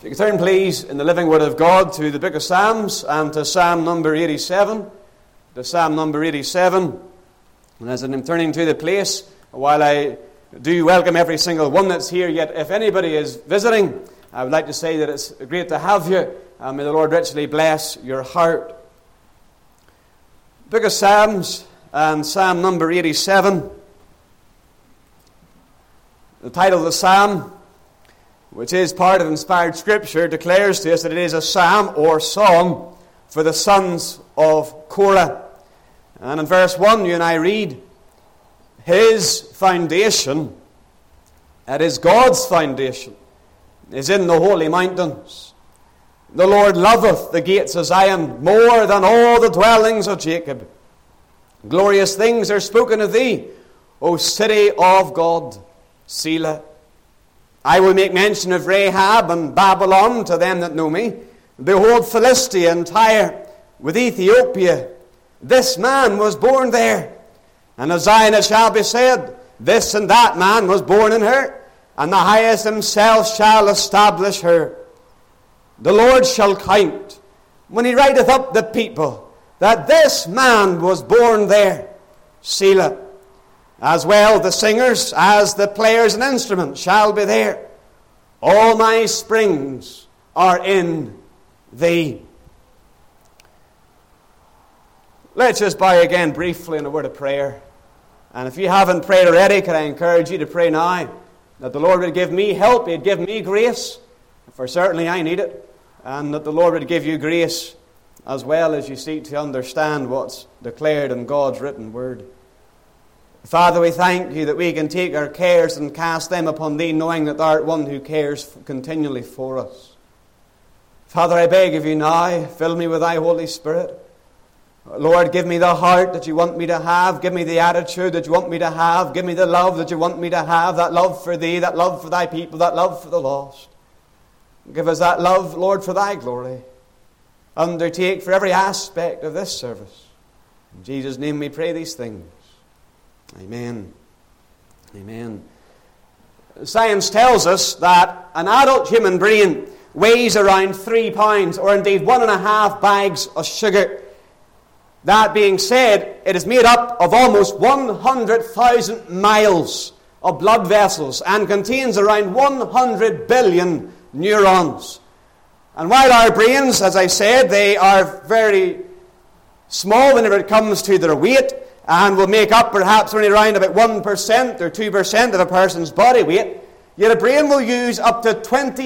If you could turn, please, in the living Word of God to the book of Psalms and to Psalm number 87. To Psalm number 87. And as I'm turning to the place, while I do welcome every single one that's here, yet if anybody is visiting, I would like to say that it's great to have you. May the Lord richly bless your heart. Book of Psalms and Psalm number 87. The title of the psalm, which is part of inspired scripture, declares to us that it is a psalm or song for the sons of Korah. And in verse 1 you and I read, His foundation, that is God's foundation, is in the holy mountains. The Lord loveth the gates of Zion more than all the dwellings of Jacob. Glorious things are spoken of thee, O city of God, Selah. I will make mention of Rahab and Babylon to them that know me. Behold, Philistia and Tyre with Ethiopia. This man was born there. And of Zion it shall be said, this and that man was born in her. And the highest himself shall establish her. The Lord shall count, when he writeth up the people, that this man was born there. Selah. As well the singers as the players and instruments shall be there. All my springs are in thee. Let's just bow again briefly in a word of prayer. And if you haven't prayed already, can I encourage you to pray now, that the Lord would give me help, He'd give me grace, for certainly I need it, and that the Lord would give you grace as well as you seek to understand what's declared in God's written word. Father, we thank you that we can take our cares and cast them upon thee, knowing that thou art one who cares continually for us. Father, I beg of you now, fill me with thy Holy Spirit. Lord, give me the heart that you want me to have. Give me the attitude that you want me to have. Give me the love that you want me to have. That love for thee, that love for thy people, that love for the lost. Give us that love, Lord, for thy glory. Undertake for every aspect of this service. In Jesus' name we pray these things. Amen. Amen. Science tells us that an adult human brain weighs around 3 pounds, or indeed 1.5 bags of sugar. That being said, it is made up of almost 100,000 miles of blood vessels and contains around 100 billion neurons. And while our brains, as I said, they are very small whenever it comes to their weight, and will make up perhaps only around about 1% or 2% of a person's body weight, yet a brain will use up to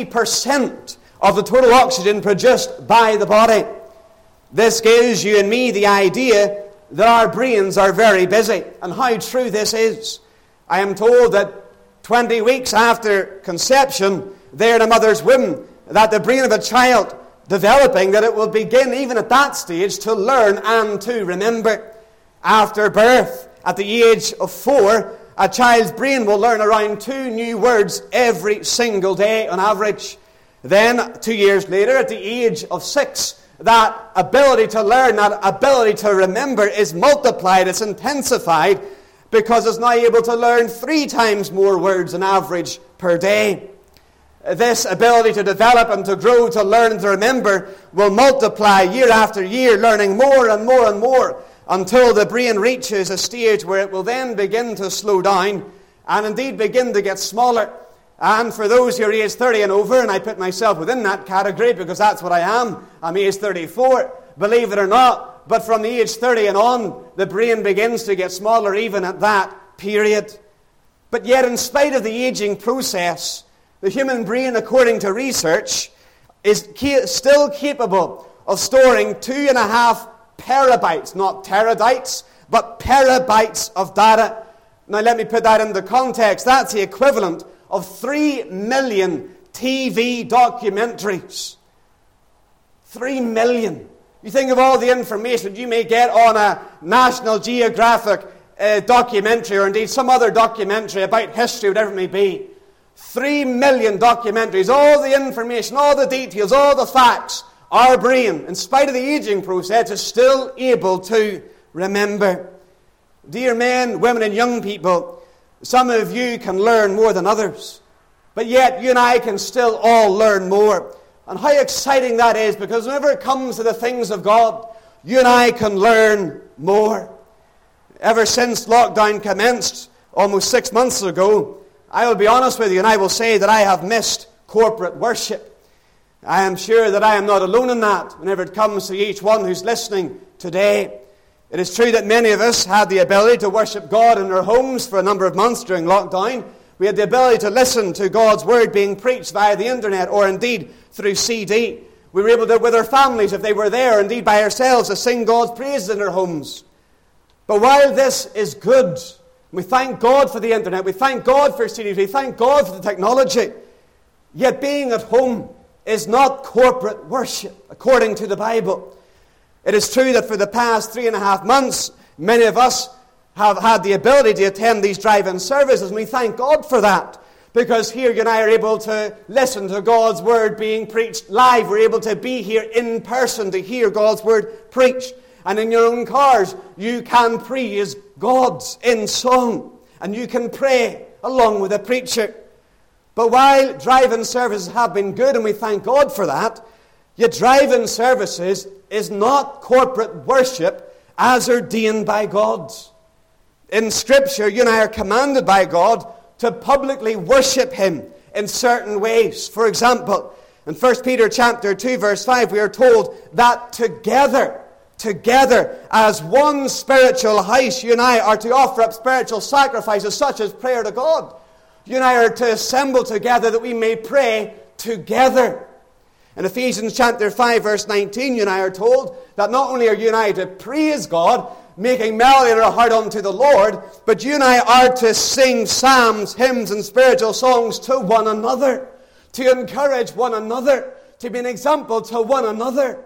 20% of the total oxygen produced by the body. This gives you and me the idea that our brains are very busy, and how true this is. I am told that 20 weeks after conception, there in a mother's womb, that the brain of a child developing, that it will begin even at that stage to learn and to remember. After birth, at the age of 4, a child's brain will learn around 2 new words every single day on average. Then, 2 years later, at the age of 6, that ability to learn, that ability to remember is multiplied, it's intensified, because it's now able to learn 3 times more words on average per day. This ability to develop and to grow, to learn and to remember will multiply year after year, learning more and more and more, until the brain reaches a stage where it will then begin to slow down and indeed begin to get smaller. And for those who are age 30 and over, and I put myself within that category because that's what I am, I'm age 34, believe it or not, but from the age 30 and on, the brain begins to get smaller even at that period. But yet, in spite of the aging process, the human brain, according to research, is still capable of storing 2.5 petabytes, not terabytes, but petabytes of data. Now let me put that into context. That's the equivalent of 3 million TV documentaries. 3 million. You think of all the information you may get on a National Geographic documentary, or indeed some other documentary about history, whatever it may be. 3 million documentaries, all the information, all the details, all the facts. Our brain, in spite of the aging process, is still able to remember. Dear men, women, and young people, some of you can learn more than others. But yet, you and I can still all learn more. And how exciting that is, because whenever it comes to the things of God, you and I can learn more. Ever since lockdown commenced almost 6 months ago, I will be honest with you and I will say that I have missed corporate worship. I am sure that I am not alone in that whenever it comes to each one who's listening today. It is true that many of us had the ability to worship God in our homes for a number of months during lockdown. We had the ability to listen to God's Word being preached via the internet or indeed through CD. We were able to, with our families, if they were there, indeed by ourselves, to sing God's praises in our homes. But while this is good, we thank God for the internet, we thank God for CDs, we thank God for the technology, yet being at home is not corporate worship, according to the Bible. It is true that for the past 3.5 months, many of us have had the ability to attend these drive-in services, and we thank God for that. Because here you and I are able to listen to God's Word being preached live. We're able to be here in person to hear God's Word preached. And in your own cars, you can praise God in song. And you can pray along with the preacher. But while drive-in services have been good, and we thank God for that, yet drive-in services is not corporate worship as ordained by God. In Scripture, you and I are commanded by God to publicly worship Him in certain ways. For example, in 1 Peter chapter 2, verse 5, we are told that together as one spiritual house, you and I are to offer up spiritual sacrifices such as prayer to God. You and I are to assemble together that we may pray together. In Ephesians chapter 5, verse 19, you and I are told that not only are you and I to praise God, making melody in our heart unto the Lord, but you and I are to sing psalms, hymns, and spiritual songs to one another, to encourage one another, to be an example to one another.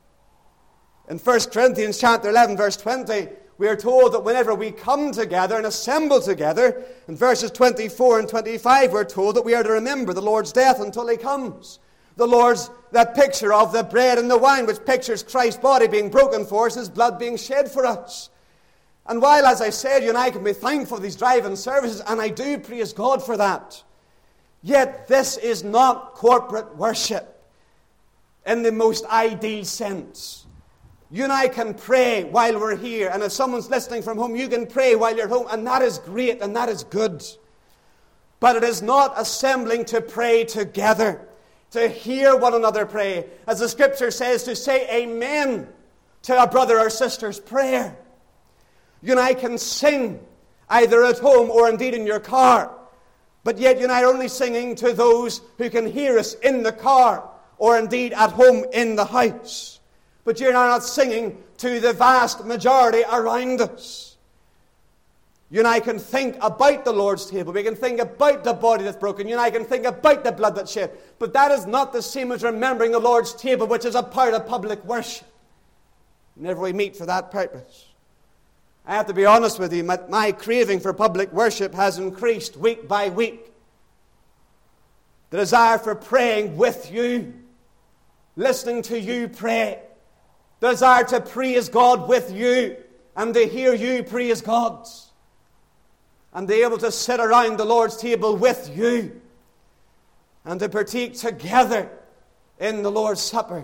In 1 Corinthians chapter 11, verse 20, we are told that whenever we come together and assemble together, in verses 24 and 25, we're told that we are to remember the Lord's death until He comes. The Lord's, that picture of the bread and the wine, which pictures Christ's body being broken for us, His blood being shed for us. And while, as I said, you and I can be thankful for these drive-in services, and I do praise God for that, yet this is not corporate worship in the most ideal sense. You and I can pray while we're here, and if someone's listening from home, you can pray while you're home, and that is great, and that is good. But it is not assembling to pray together, to hear one another pray. As the Scripture says, to say amen to a brother or sister's prayer. You and I can sing either at home or indeed in your car. But yet you and I are only singing to those who can hear us in the car or indeed at home in the house. But you and I are not singing to the vast majority around us. You and I can think about the Lord's table. We can think about the body that's broken. You and I can think about the blood that's shed. But that is not the same as remembering the Lord's table, which is a part of public worship. Whenever we meet for that purpose. I have to be honest with you, my craving for public worship has increased week by week. The desire for praying with you, listening to you pray, the desire to praise God with you and to hear you praise God. And be able to sit around the Lord's table with you and to partake together in the Lord's Supper.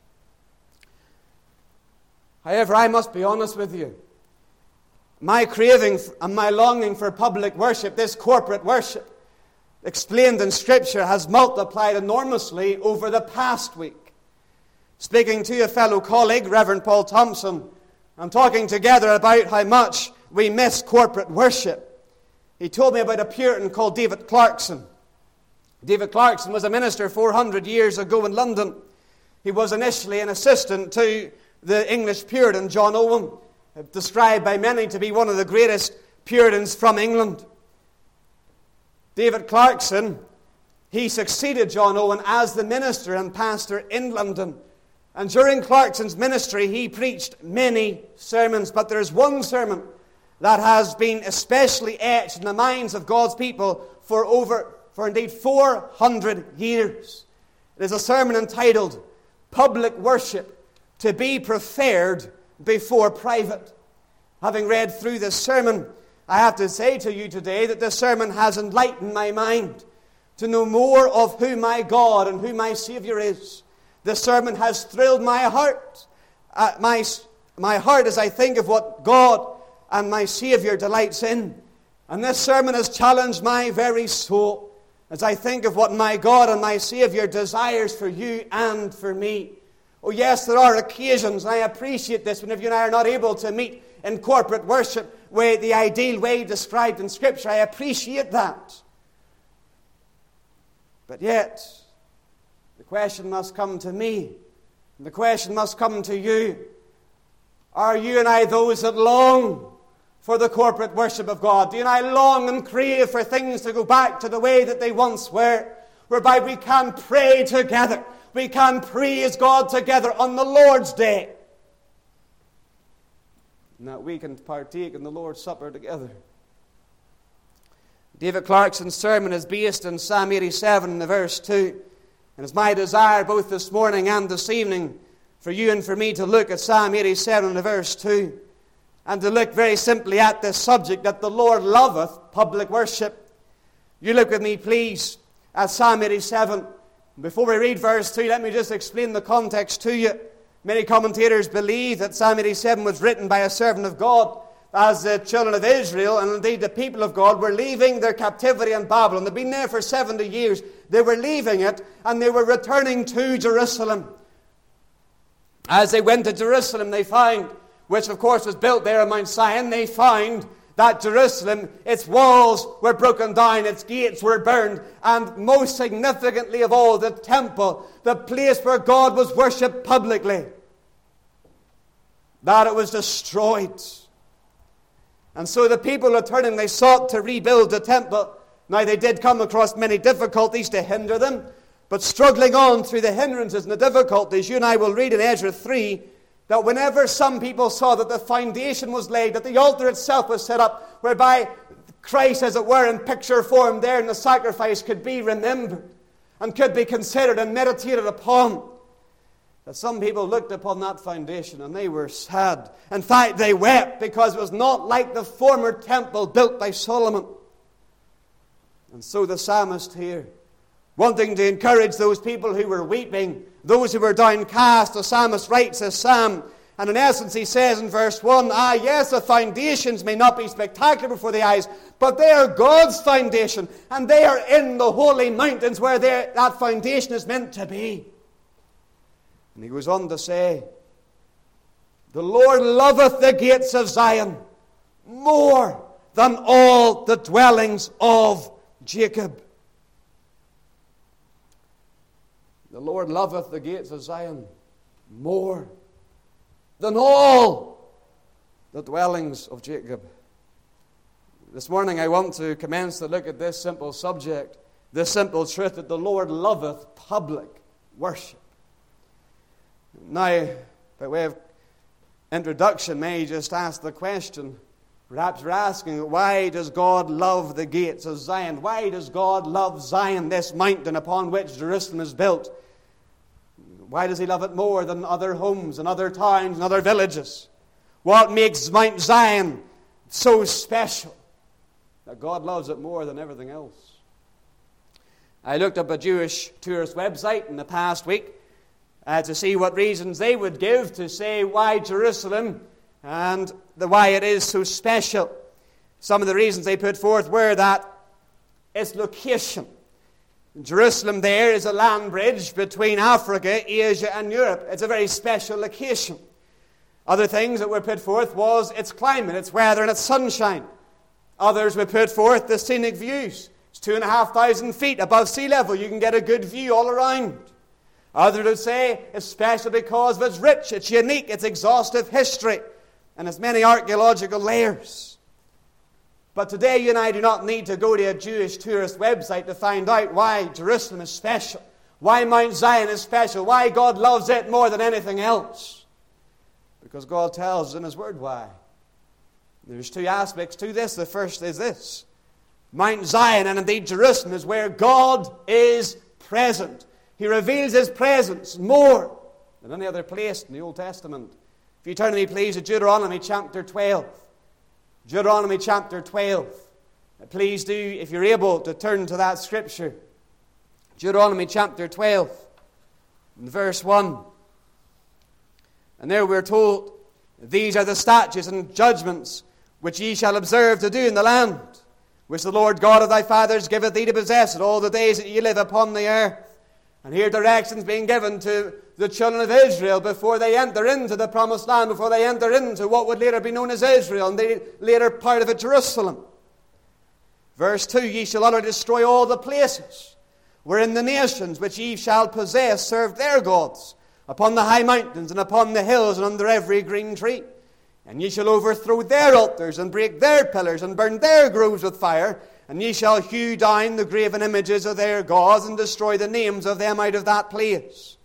However, I must be honest with you. My craving and my longing for public worship, this corporate worship, explained in Scripture, has multiplied enormously over the past week. Speaking to a fellow colleague, Reverend Paul Thompson, and talking together about how much we miss corporate worship. He told me about a Puritan called David Clarkson. David Clarkson was a minister 400 years ago in London. He was initially an assistant to the English Puritan John Owen, described by many to be one of the greatest Puritans from England. David Clarkson, he succeeded John Owen as the minister and pastor in London. And during Clarkson's ministry, he preached many sermons. But there is one sermon that has been especially etched in the minds of God's people for indeed 400 years. It is a sermon entitled, Public Worship to be Preferred Before Private. Having read through this sermon, I have to say to you today that this sermon has enlightened my mind to know more of who my God and who my Savior is. This sermon has thrilled my heart. My heart as I think of what God and my Savior delights in. And this sermon has challenged my very soul as I think of what my God and my Savior desires for you and for me. Oh yes, there are occasions, and I appreciate this, whenever you and I are not able to meet in corporate worship, the ideal way described in Scripture. I appreciate that. But yet, the question must come to me, and the question must come to you. Are you and I those that long for the corporate worship of God? Do you and I long and crave for things to go back to the way that they once were, whereby we can pray together, we can praise God together on the Lord's Day, and that we can partake in the Lord's Supper together? David Clarkson's sermon is based in Psalm 87, verse 2. And it's my desire both this morning and this evening for you and for me to look at Psalm 87, verse 2. And to look very simply at this subject, that the Lord loveth public worship. You look with me, please, at Psalm 87. Before we read verse 3, let me just explain the context to you. Many commentators believe that Psalm 87 was written by a servant of God as the children of Israel, and indeed the people of God, were leaving their captivity in Babylon. They'd been there for 70 years. They were leaving it, and they were returning to Jerusalem. As they went to Jerusalem, they found, which of course was built there on Mount Zion, they found that Jerusalem, its walls were broken down, its gates were burned, and most significantly of all, the temple, the place where God was worshipped publicly, that it was destroyed. And so the people returning, they sought to rebuild the temple. Now they did come across many difficulties to hinder them, but struggling on through the hindrances and the difficulties, you and I will read in Ezra 3, that whenever some people saw that the foundation was laid, that the altar itself was set up, whereby Christ, as it were, in picture form there in the sacrifice could be remembered and could be considered and meditated upon, that some people looked upon that foundation and they were sad. In fact, they wept because it was not like the former temple built by Solomon. And so the psalmist here, wanting to encourage those people who were weeping, those who were downcast, the psalmist writes a psalm. And in essence he says in verse 1, yes, the foundations may not be spectacular before the eyes, but they are God's foundation, and they are in the holy mountains where that foundation is meant to be. And he goes on to say, the Lord loveth the gates of Zion more than all the dwellings of Jacob. The Lord loveth the gates of Zion more than all the dwellings of Jacob. This morning I want to commence to look at this simple subject, this simple truth, that the Lord loveth public worship. Now, by way of introduction, may I just ask the question, perhaps you're asking, why does God love the gates of Zion? Why does God love Zion, this mountain upon which Jerusalem is built? Why does he love it more than other homes and other towns and other villages? What makes Mount Zion so special that God loves it more than everything else? I looked up a Jewish tourist website in the past week to see what reasons they would give to say why Jerusalem and why it is so special. Some of the reasons they put forth were that its location. Jerusalem there is a land bridge between Africa, Asia, and Europe. It's a very special location. Other things that were put forth was its climate, its weather, and its sunshine. Others were put forth the scenic views. It's 2,500 feet above sea level. You can get a good view all around. Others would say it's special because of its rich, its unique, its exhaustive history, and its many archaeological layers. But today you and I do not need to go to a Jewish tourist website to find out why Jerusalem is special, why Mount Zion is special, why God loves it more than anything else. Because God tells us in His Word why. There's two aspects to this. The first is this. Mount Zion, and indeed Jerusalem, is where God is present. He reveals His presence more than any other place in the Old Testament. If you turn to me, please, to Deuteronomy chapter 12. Deuteronomy chapter 12. Please do, if you're able, to turn to that scripture. Deuteronomy chapter 12. In verse 1. And there we're told, these are the statutes and judgments which ye shall observe to do in the land, which the Lord God of thy fathers giveth thee to possess it all the days that ye live upon the earth. And here directions being given to the children of Israel before they enter into the promised land, before they enter into what would later be known as Israel, and the later part of it, Jerusalem. Verse 2, ye shall utterly destroy all the places wherein the nations which ye shall possess serve their gods, upon the high mountains and upon the hills and under every green tree. And ye shall overthrow their altars and break their pillars and burn their groves with fire. And ye shall hew down the graven images of their gods and destroy the names of them out of that place.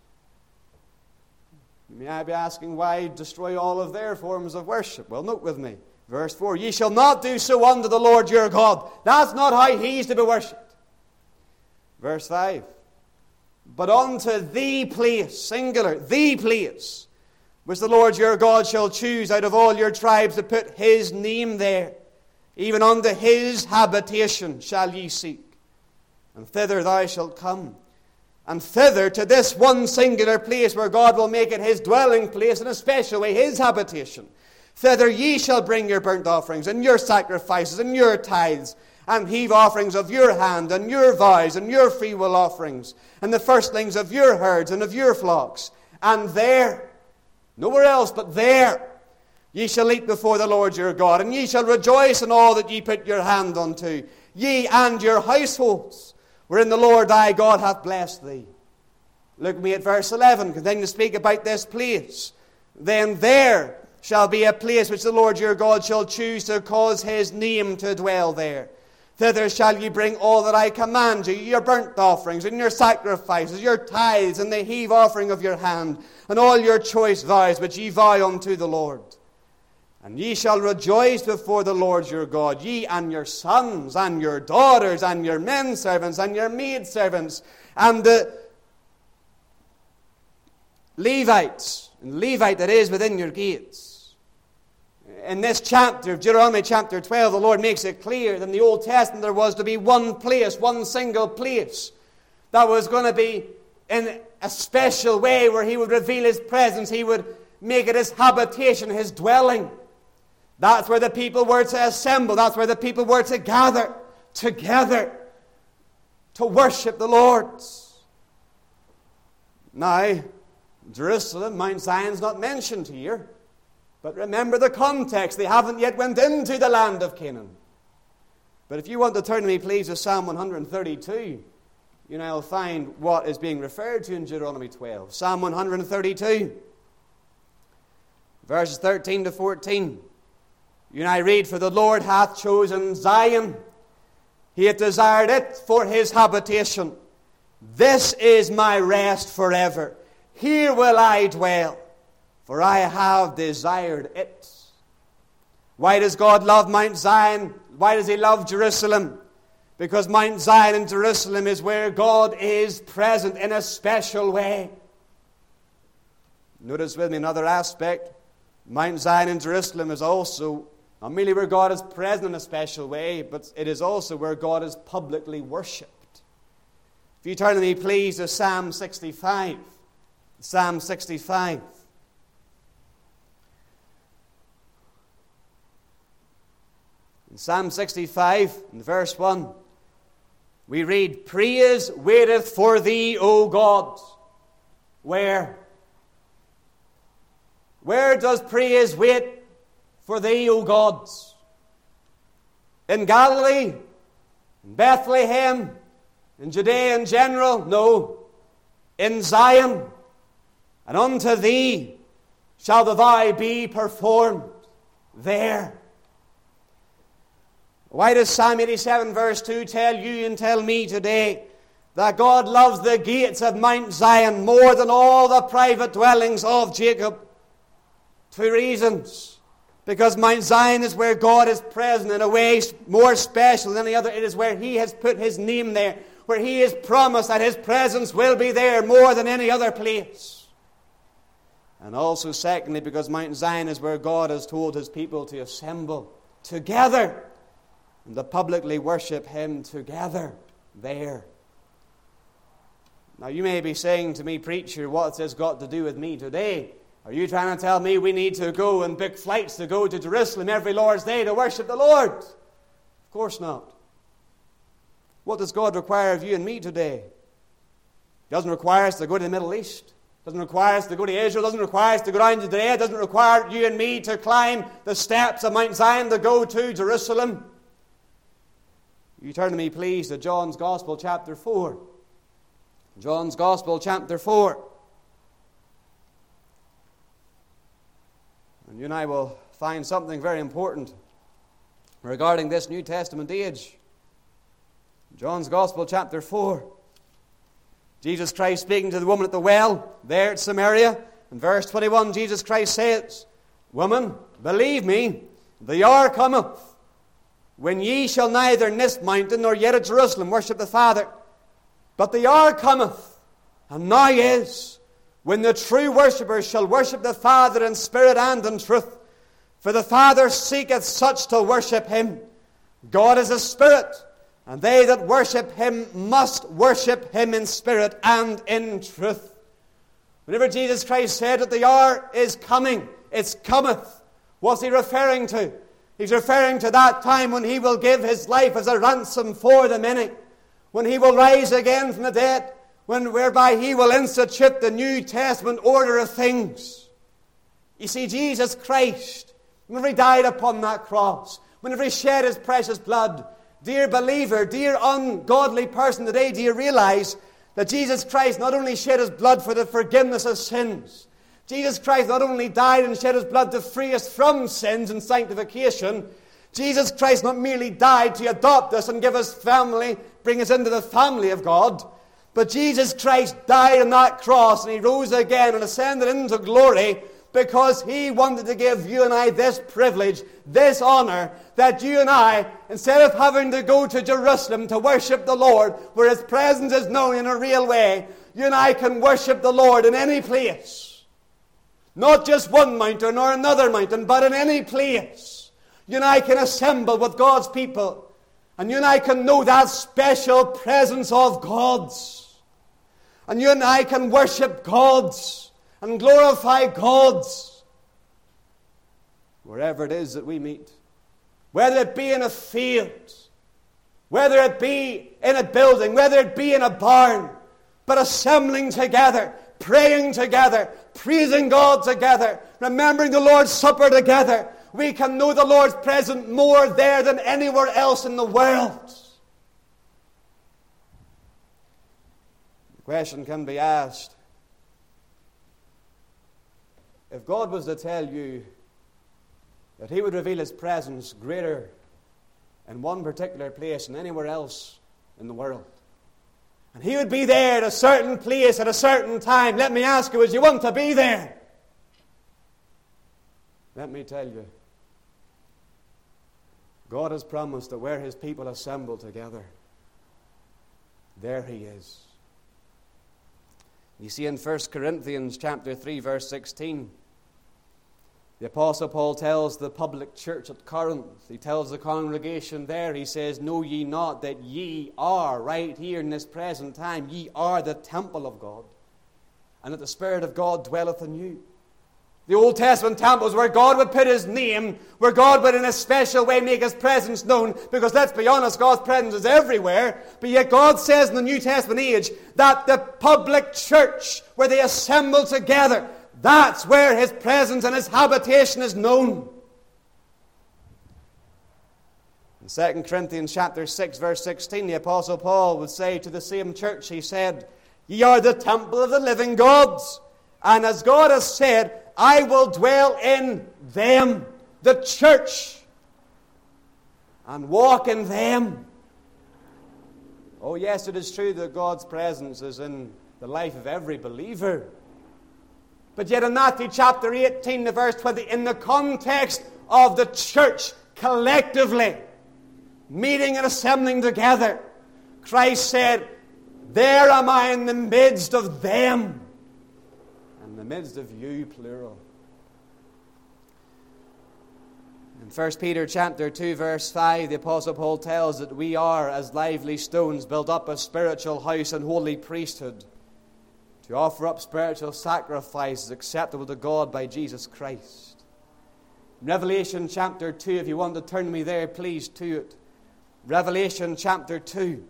May I be asking, why destroy all of their forms of worship? Well, note with me. Verse 4, ye shall not do so unto the Lord your God. That's not how He's to be worshipped. Verse 5, but unto the place, singular, the place, which the Lord your God shall choose out of all your tribes to put His name there, even unto His habitation shall ye seek. And thither thou shalt come. And thither, to this one singular place where God will make it His dwelling place, in a special way, His habitation. Thither ye shall bring your burnt offerings, and your sacrifices, and your tithes, and heave offerings of your hand, and your vows, and your freewill offerings, and the firstlings of your herds and of your flocks. And there, nowhere else but there, ye shall eat before the Lord your God, and ye shall rejoice in all that ye put your hand unto, ye and your households, wherein the Lord thy God hath blessed thee. Look at me at verse 11, continuing to speak about this place. Then there shall be a place which the Lord your God shall choose to cause His name to dwell there. Thither shall ye bring all that I command you, your burnt offerings, and your sacrifices, your tithes, and the heave offering of your hand, and all your choice vows which ye vow unto the Lord. And ye shall rejoice before the Lord your God, ye and your sons, and your daughters, and your men servants, and your maid servants, and the Levites, and Levite that is within your gates. In this chapter of Deuteronomy chapter 12, the Lord makes it clear that in the Old Testament there was to be one place, one single place, that was going to be in a special way where He would reveal His presence. He would make it His habitation, His dwelling. That's where the people were to assemble. That's where the people were to gather together to worship the Lord. Now, Jerusalem, Mount Zion's not mentioned here. But remember the context. They haven't yet went into the land of Canaan. But if you want to turn to me, please, to Psalm 132, you now will find what is being referred to in Deuteronomy 12. Psalm 132, verses 13 to 14. You and I read, for the Lord hath chosen Zion. He hath desired it for His habitation. This is my rest forever. Here will I dwell, for I have desired it. Why does God love Mount Zion? Why does He love Jerusalem? Because Mount Zion and Jerusalem is where God is present in a special way. Notice with me another aspect. Mount Zion and Jerusalem is also not merely where God is present in a special way, but it is also where God is publicly worshipped. If you turn to me, please, to Psalm 65. Psalm 65. In Psalm 65, in verse 1, we read, praise waiteth for thee, O God. Where? Where does praise wait for thee, O God? In Galilee? In Bethlehem? In Judea in general? No. In Zion. And unto thee shall the vow be performed there. Why does Psalm 87 verse 2 tell you and tell me today that God loves the gates of Mount Zion more than all the private dwellings of Jacob? Two reasons. Because Mount Zion is where God is present in a way more special than any other. It is where He has put His name there, where He has promised that His presence will be there more than any other place. And also, secondly, because Mount Zion is where God has told His people to assemble together and to publicly worship Him together there. Now you may be saying to me, preacher, what's this got to do with me today? Are you trying to tell me we need to go and book flights to go to Jerusalem every Lord's Day to worship the Lord? Of course not. What does God require of you and me today? He doesn't require us to go to the Middle East. Doesn't require us to go to Israel. Doesn't require us to go down to Judea. Doesn't require you and me to climb the steps of Mount Zion to go to Jerusalem. You turn to me, please, to John's Gospel, chapter 4. John's Gospel, chapter 4. And you and I will find something very important regarding this New Testament age. John's Gospel, chapter 4. Jesus Christ speaking to the woman at the well, there at Samaria. In verse 21, Jesus Christ says, Woman, believe me, the hour cometh, when ye shall neither in this mountain nor yet at Jerusalem worship the Father. But the hour cometh, and now is, when the true worshippers shall worship the Father in spirit and in truth. For the Father seeketh such to worship him. God is a spirit, and they that worship him must worship him in spirit and in truth. Whenever Jesus Christ said that the hour is coming, it's cometh, what's he referring to? He's referring to that time when he will give his life as a ransom for the many, when he will rise again from the dead, whereby he will institute the New Testament order of things. You see, Jesus Christ, whenever he died upon that cross, whenever he shed his precious blood, dear believer, dear ungodly person today, do you realize that Jesus Christ not only shed his blood for the forgiveness of sins, Jesus Christ not only died and shed his blood to free us from sins and sanctification, Jesus Christ not merely died to adopt us and give us family, bring us into the family of God, but Jesus Christ died on that cross and he rose again and ascended into glory because he wanted to give you and I this privilege, this honor, that you and I, instead of having to go to Jerusalem to worship the Lord, where his presence is known in a real way, you and I can worship the Lord in any place. Not just one mountain or another mountain, but in any place. You and I can assemble with God's people, and you and I can know that special presence of God's. And you and I can worship God's and glorify God's wherever it is that we meet. Whether it be in a field, whether it be in a building, whether it be in a barn, but assembling together, praying together, praising God together, remembering the Lord's Supper together, we can know the Lord's presence more there than anywhere else in the world. The question can be asked, if God was to tell you that he would reveal his presence greater in one particular place than anywhere else in the world, and he would be there at a certain place at a certain time, let me ask you, would you want to be there? Let me tell you, God has promised that where his people assemble together, there he is. You see, in 1 Corinthians chapter 3, verse 16, the Apostle Paul tells the public church at Corinth, he tells the congregation there, he says, Know ye not that ye are, right here in this present time, ye are the temple of God, and that the Spirit of God dwelleth in you. The Old Testament temples where God would put his name, where God would in a special way make his presence known, because let's be honest, God's presence is everywhere, but yet God says in the New Testament age that the public church, where they assemble together, that's where his presence and his habitation is known. In 2 Corinthians chapter 6, verse 16, the Apostle Paul would say to the same church, he said, Ye are the temple of the living God, and as God has said, I will dwell in them, the church, and walk in them. Oh yes, it is true that God's presence is in the life of every believer. But yet in Matthew chapter 18, the verse 20, in the context of the church collectively meeting and assembling together, Christ said, There am I in the midst of them, in the midst of you, plural. In 1 Peter chapter 2, verse 5, the Apostle Paul tells that we are, as lively stones, built up a spiritual house and holy priesthood, to offer up spiritual sacrifices acceptable to God by Jesus Christ. Revelation chapter 2, if you want to turn me there, please, to it. Revelation chapter 2.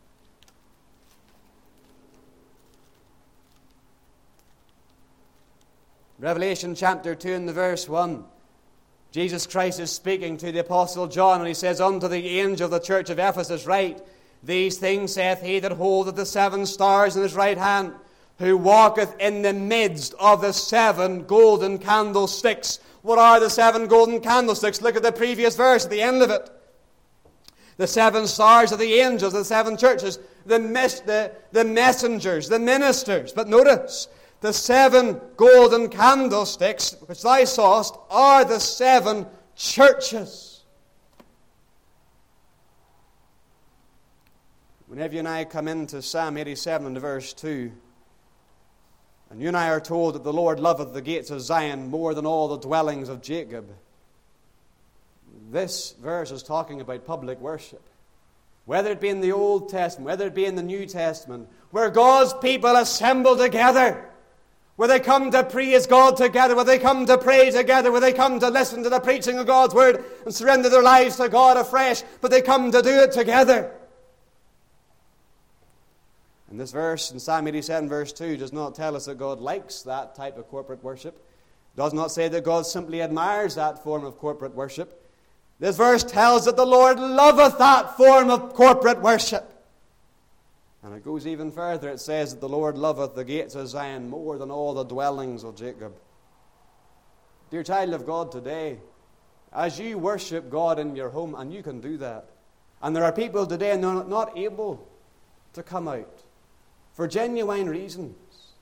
Revelation chapter 2 and the verse 1. Jesus Christ is speaking to the Apostle John, and he says, Unto the angel of the church of Ephesus write, These things saith he that holdeth the 7 stars in his right hand, who walketh in the midst of the 7 golden candlesticks. What are the 7 golden candlesticks? Look at the previous verse at the end of it. The 7 stars are the angels, the 7 churches, the messengers, the ministers. But notice, the 7 golden candlesticks, which thou sawest, are the 7 churches. Whenever you and I come into Psalm 87 and verse 2, and you and I are told that the Lord loveth the gates of Zion more than all the dwellings of Jacob, this verse is talking about public worship. Whether it be in the Old Testament, whether it be in the New Testament, where God's people assemble together, where they come to praise God together, where they come to pray together, where they come to listen to the preaching of God's Word and surrender their lives to God afresh, but they come to do it together. And this verse in Psalm 87 verse 2 does not tell us that God likes that type of corporate worship. It does not say that God simply admires that form of corporate worship. This verse tells that the Lord loveth that form of corporate worship. And it goes even further. It says that the Lord loveth the gates of Zion more than all the dwellings of Jacob. Dear child of God, today, as you worship God in your home, and you can do that, and there are people today not able to come out for genuine reasons.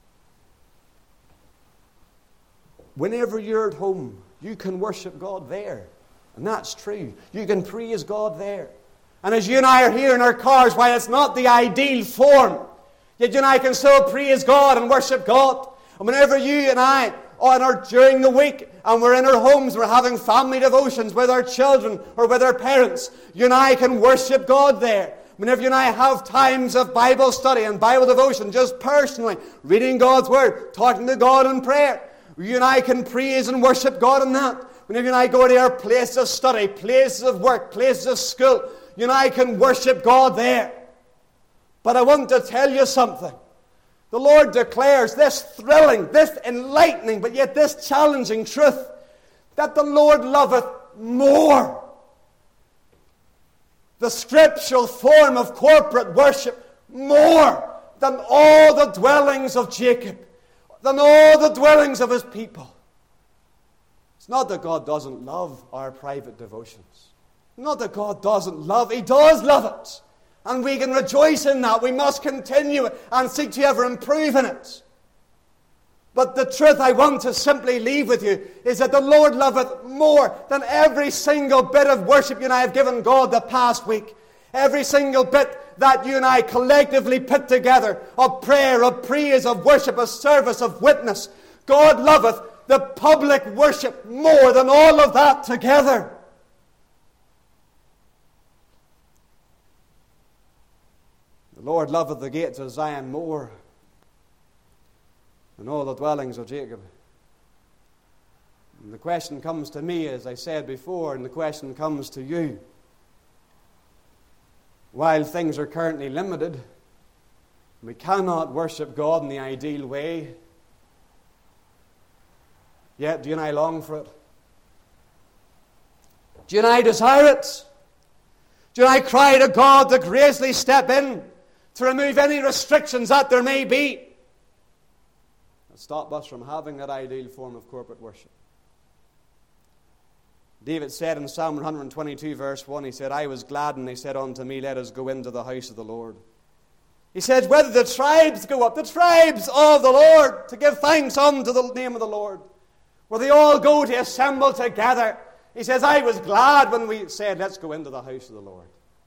Whenever you're at home, you can worship God there. And that's true. You can praise God there. And as you and I are here in our cars, while it's not the ideal form, yet you and I can still praise God and worship God. And whenever you and I are during the week and we're in our homes, we're having family devotions with our children or with our parents, you and I can worship God there. Whenever you and I have times of Bible study and Bible devotion, just personally, reading God's Word, talking to God in prayer, you and I can praise and worship God in that. Whenever you and I go to our places of study, places of work, places of school, you and I can worship God there. But I want to tell you something. The Lord declares this thrilling, this enlightening, but yet this challenging truth, that the Lord loveth more the scriptural form of corporate worship more than all the dwellings of Jacob, than all the dwellings of his people. It's not that God doesn't love our private devotions. Not that God doesn't love. He does love it. And we can rejoice in that. We must continue it and seek to ever improve in it. But the truth I want to simply leave with you is that the Lord loveth more than every single bit of worship you and I have given God the past week. Every single bit that you and I collectively put together of prayer, of praise, of worship, of service, of witness. God loveth the public worship more than all of that together. The Lord loveth the gates of Zion more than all the dwellings of Jacob. And the question comes to me, as I said before, and the question comes to you. While things are currently limited, we cannot worship God in the ideal way, yet do you and I long for it? Do you and I desire it? Do you and I cry to God to graciously step in, to remove any restrictions that there may be, and stop us from having that ideal form of corporate worship? David said in Psalm 122 verse 1, he said, I was glad and they said unto me, let us go into the house of the Lord. He said, whether the tribes go up, the tribes of the Lord, to give thanks unto the name of the Lord, where they all go to assemble together. He says, I was glad when we said, let's go into the house of the Lord.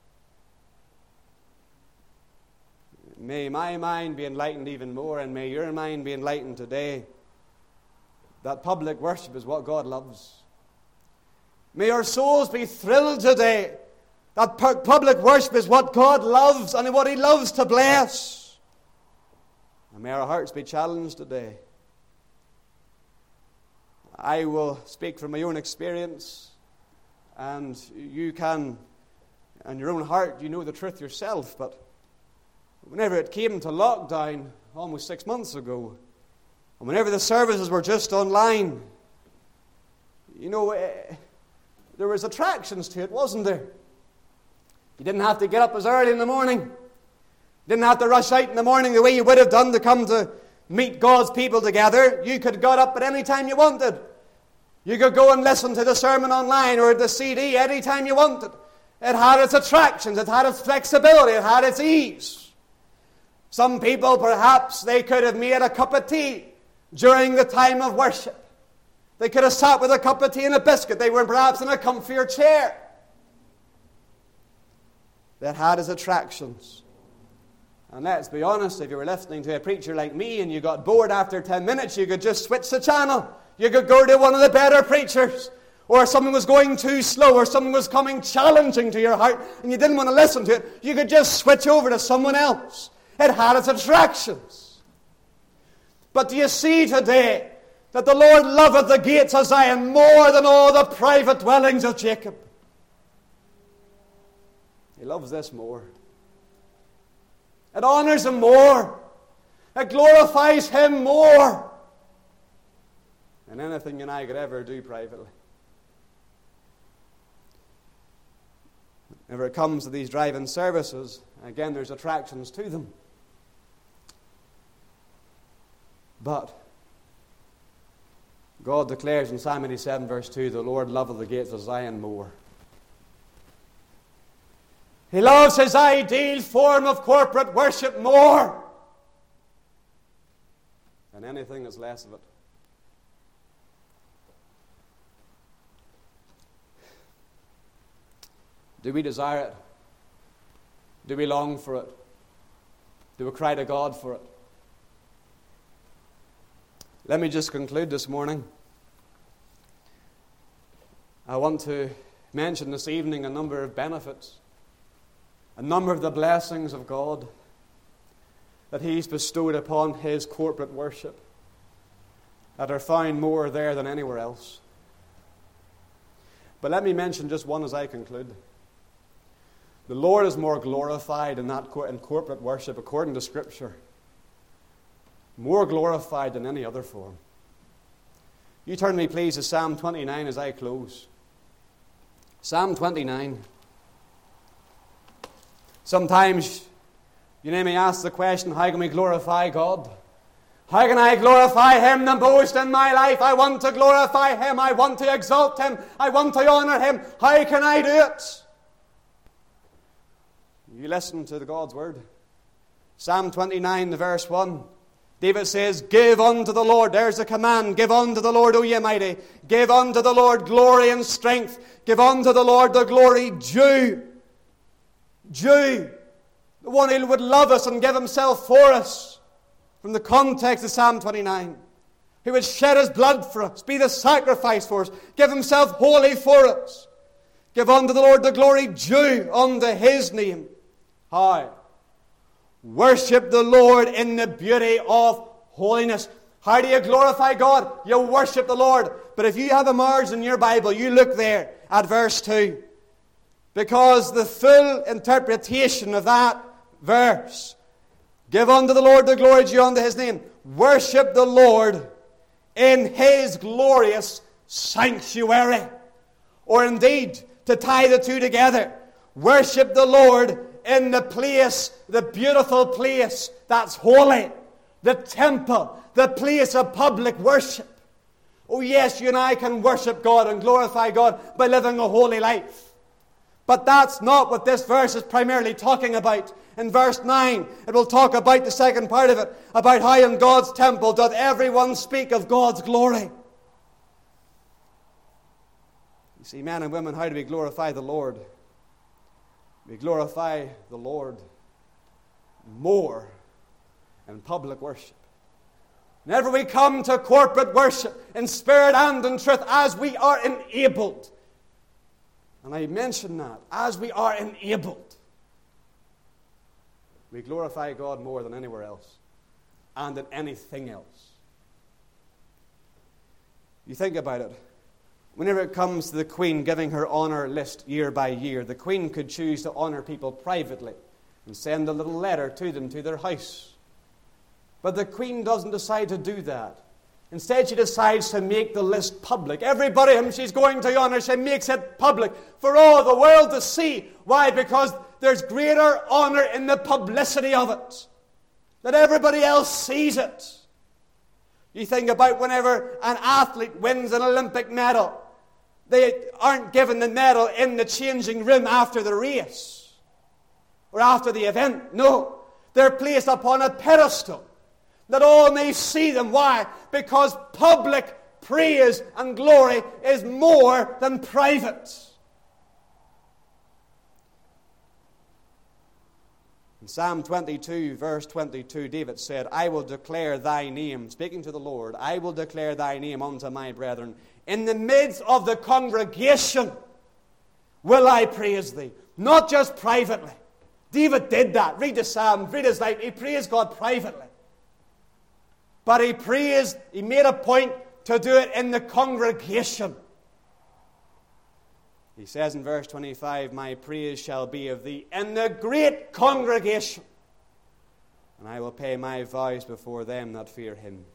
May my mind be enlightened even more, and may your mind be enlightened today, that public worship is what God loves. May our souls be thrilled today that public worship is what God loves and what He loves to bless. And may our hearts be challenged today. I will speak from my own experience, and you can, in your own heart, you know the truth yourself. But whenever it came to lockdown, almost 6 months ago, and whenever the services were just online, there was attractions to it, wasn't there? You didn't have to get up as early in the morning. You didn't have to rush out in the morning the way you would have done to come to meet God's people together. You could get up at any time you wanted. You could go and listen to the sermon online or the CD any time you wanted. It had its attractions, it had its flexibility, it had its ease. Some people, perhaps, they could have made a cup of tea during the time of worship. They could have sat with a cup of tea and a biscuit. They were perhaps in a comfier chair. That had its attractions. And let's be honest, if you were listening to a preacher like me and you got bored after 10 minutes, you could just switch the channel. You could go to one of the better preachers. Or if something was going too slow, or something was coming challenging to your heart, and you didn't want to listen to it, you could just switch over to someone else. It had its attractions. But do you see today that the Lord loveth the gates of Zion more than all the private dwellings of Jacob? He loves this more. It honors Him more. It glorifies Him more than anything you and I could ever do privately. Whenever it comes to these drive-in services, again, there's attractions to them. But God declares in Psalm 87, verse 2, the Lord loveth the gates of Zion more. He loves His ideal form of corporate worship more than anything that's less of it. Do we desire it? Do we long for it? Do we cry to God for it? Let me just conclude this morning. I want to mention this evening a number of benefits, a number of the blessings of God that He's bestowed upon His corporate worship that are found more there than anywhere else. But let me mention just one as I conclude. The Lord is more glorified in corporate worship, according to Scripture. More glorified than any other form. You turn me, please, to Psalm 29 as I close. Psalm 29. Sometimes you may ask the question, how can we glorify God? How can I glorify Him the most in my life? I want to glorify Him. I want to exalt Him. I want to honor Him. How can I do it? You listen to God's Word. Psalm 29, the verse 1. David says, give unto the Lord. There's a command. Give unto the Lord, O ye mighty. Give unto the Lord glory and strength. Give unto the Lord the glory due. Due. The one who would love us and give Himself for us. From the context of Psalm 29. Who would shed His blood for us. Be the sacrifice for us. Give Himself wholly for us. Give unto the Lord the glory due unto His name. How? Worship the Lord in the beauty of holiness. How do you glorify God? You worship the Lord. But if you have a margin in your Bible, you look there at verse 2. Because the full interpretation of that verse, give unto the Lord the glory due unto His name. Worship the Lord in His glorious sanctuary. Or indeed, to tie the two together, worship the Lord in the place, the beautiful place that's holy, the temple, the place of public worship. Oh yes, you and I can worship God and glorify God by living a holy life. But that's not what this verse is primarily talking about. In verse 9, it will talk about the second part of it, about how in God's temple doth everyone speak of God's glory. You see, men and women, how do we glorify the Lord? We glorify the Lord more in public worship. Whenever we come to corporate worship in spirit and in truth, as we are enabled, and I mention that, as we are enabled, we glorify God more than anywhere else. and in anything else. You think about it. Whenever it comes to the Queen giving her honour list year by year, the Queen could choose to honour people privately and send a little letter to them to their house. But the Queen doesn't decide to do that. Instead, she decides to make the list public. Everybody whom she's going to honour, she makes it public for all the world to see. Why? Because there's greater honour in the publicity of it. That everybody else sees it. You think about whenever an athlete wins an Olympic medal, they aren't given the medal in the changing room after the race or after the event. No, they're placed upon a pedestal that all may see them. Why? Because public praise and glory is more than private. In Psalm 22, verse 22, David said, I will declare thy name, speaking to the Lord, I will declare thy name unto my brethren. In the midst of the congregation will I praise thee. Not just privately. David did that. Read the Psalm, read his life. He praised God privately. But he made a point to do it in the congregation. He says in verse 25, my praise shall be of thee in the great congregation, and I will pay my vows before them that fear him.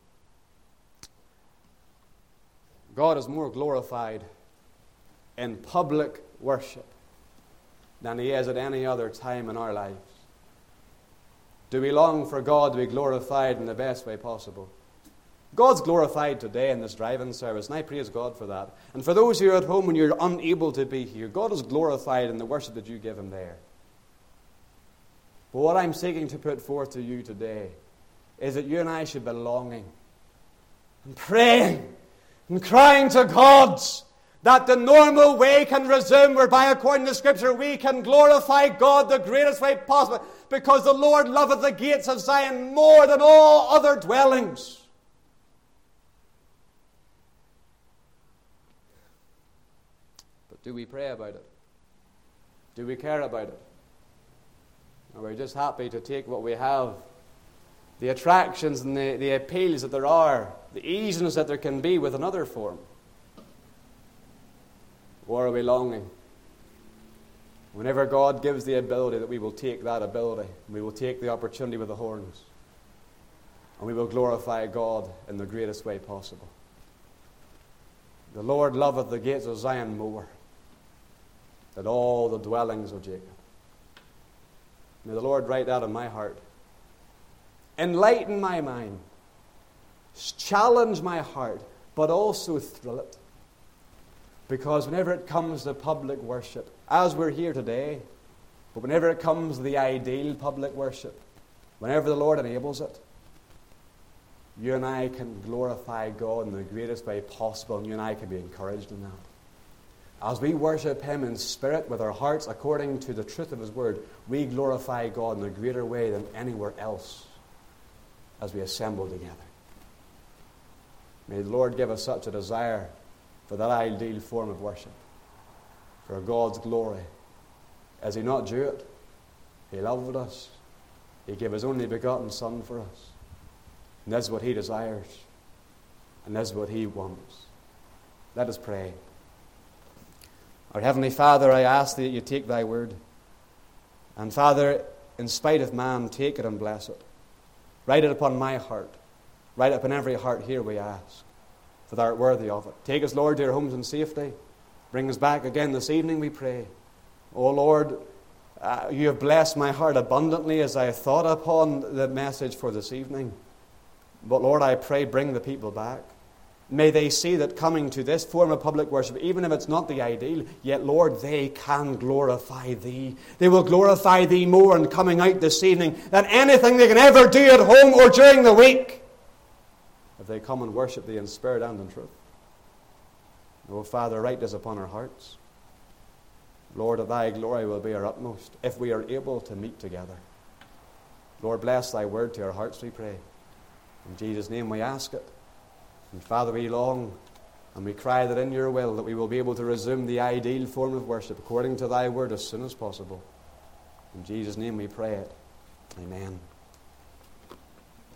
God is more glorified in public worship than he is at any other time in our lives. Do we long for God to be glorified in the best way possible? God's glorified today in this driving service, and I praise God for that. And for those who are at home and you're unable to be here, God is glorified in the worship that you give him there. But what I'm seeking to put forth to you today is that you and I should be longing and praying and crying to God that the normal way can resume, whereby, according to Scripture, we can glorify God the greatest way possible, because the Lord loveth the gates of Zion more than all other dwellings. But do we pray about it? Do we care about it? Or are we just happy to take what we have, the attractions and the appeals that there are, the easiness that there can be with another form? Or are we longing? Whenever God gives the ability, that we will take that ability, and we will take the opportunity with the horns, and we will glorify God in the greatest way possible. The Lord loveth the gates of Zion more than all the dwellings of Jacob. May the Lord write that in my heart. Enlighten my mind. Challenge my heart, but also thrill it. Because whenever it comes to public worship, as we're here today, but whenever it comes to the ideal public worship, whenever the Lord enables it, you and I can glorify God in the greatest way possible, and you and I can be encouraged in that. As we worship him in spirit with our hearts according to the truth of his word, we glorify God in a greater way than anywhere else as we assemble together. May the Lord give us such a desire for that ideal form of worship, for God's glory. As he not do it? He loved us. He gave his only begotten Son for us. And this is what he desires. And this is what he wants. Let us pray. Our Heavenly Father, I ask thee that you take thy word. And Father, in spite of man, take it and bless it. Write it upon my heart. Write it upon every heart here, we ask. For thou art worthy of it. Take us, Lord, to our homes in safety. Bring us back again this evening, we pray. O Lord, you have blessed my heart abundantly as I thought upon the message for this evening. But Lord, I pray, bring the people back. May they see that coming to this form of public worship, even if it's not the ideal, yet, Lord, they can glorify thee. They will glorify thee more in coming out this evening than anything they can ever do at home or during the week, if they come and worship thee in spirit and in truth. Oh, Father, write this upon our hearts. Lord, that thy glory will be our utmost if we are able to meet together. Lord, bless thy word to our hearts, we pray. In Jesus' name we ask it. And Father, we long and we cry that in your will that we will be able to resume the ideal form of worship according to thy word as soon as possible. In Jesus' name we pray it. Amen.